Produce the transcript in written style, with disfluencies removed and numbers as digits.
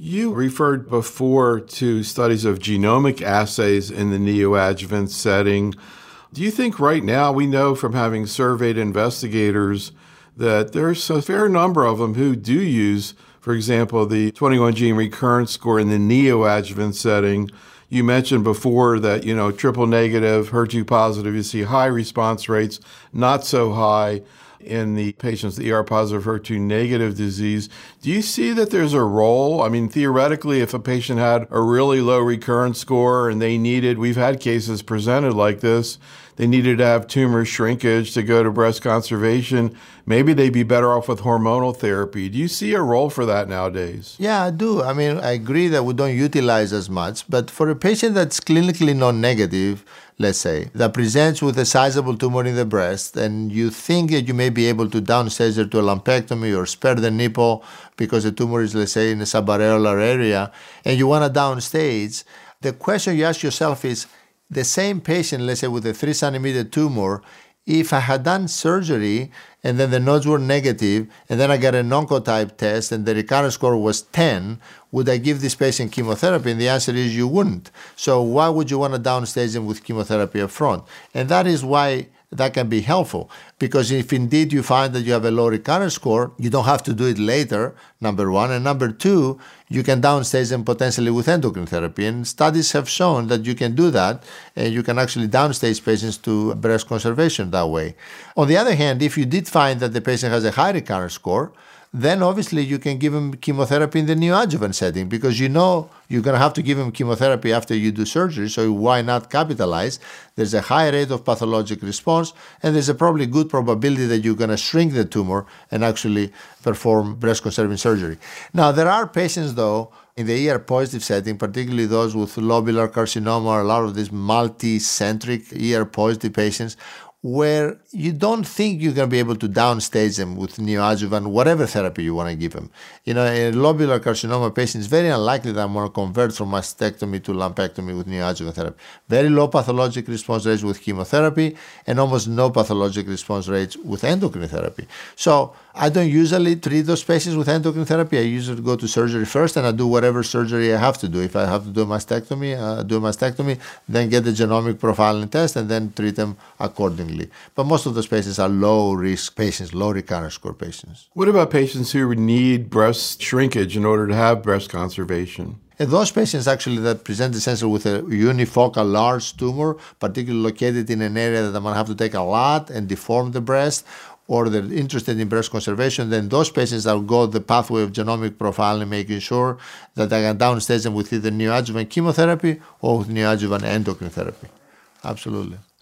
You referred before to studies of genomic assays in the neoadjuvant setting. Do you think right now, we know from having surveyed investigators that there's a fair number of them who do use, for example, the 21 gene recurrence score in the neoadjuvant setting? You mentioned before that, triple negative, HER2 positive, you see high response rates, not so high in the patients with ER-positive, HER2-negative disease. Do you see that there's a role? I mean, theoretically, if a patient had a really low recurrence score and we've had cases presented like this, they needed to have tumor shrinkage to go to breast conservation, maybe they'd be better off with hormonal therapy. Do you see a role for that nowadays? Yeah, I do. I mean, I agree that we don't utilize as much, but for a patient that's clinically non-negative, let's say, that presents with a sizable tumor in the breast, and you think that you may be able to downstage it to a lumpectomy or spare the nipple because the tumor is, let's say, in the subareolar area, and you want to downstage, the question you ask yourself is, the same patient, let's say with a 3 centimeter tumor, if I had done surgery and then the nodes were negative and then I got an oncotype test and the recurrence score was 10, would I give this patient chemotherapy? And the answer is you wouldn't. So why would you want to downstage them with chemotherapy up front? And that is why that can be helpful, because if indeed you find that you have a low recurrence score, you don't have to do it later, number one. And number two, you can downstage them potentially with endocrine therapy. And studies have shown that you can do that, and you can actually downstage patients to breast conservation that way. On the other hand, if you did find that the patient has a high recurrence score, then obviously you can give him chemotherapy in the neoadjuvant setting, because you know you're going to have to give him chemotherapy after you do surgery, so why not capitalize? There's a high rate of pathologic response, and there's a probably good probability that you're going to shrink the tumor and actually perform breast-conserving surgery. Now, there are patients, though, in the ER-positive setting, particularly those with lobular carcinoma, a lot of these multi-centric ER-positive patients, where you don't think you're going to be able to downstage them with neoadjuvant, whatever therapy you want to give them. In a lobular carcinoma patient, it's very unlikely that I'm going to convert from mastectomy to lumpectomy with neoadjuvant therapy. Very low pathologic response rates with chemotherapy and almost no pathologic response rates with endocrine therapy. So I don't usually treat those patients with endocrine therapy. I usually go to surgery first, and I do whatever surgery I have to do. If I have to do a mastectomy, do a mastectomy, then get the genomic profiling test, and then treat them accordingly. But most of those patients are low-risk patients, low recurrence score patients. What about patients who need breast shrinkage in order to have breast conservation? And those patients actually that present essentially with a unifocal large tumor, particularly located in an area that I'm going to have to take a lot and deform the breast, or they're interested in breast conservation, then those patients will go the pathway of genomic profiling, making sure that I can downstage them with either neoadjuvant chemotherapy or with neoadjuvant endocrine therapy. Absolutely.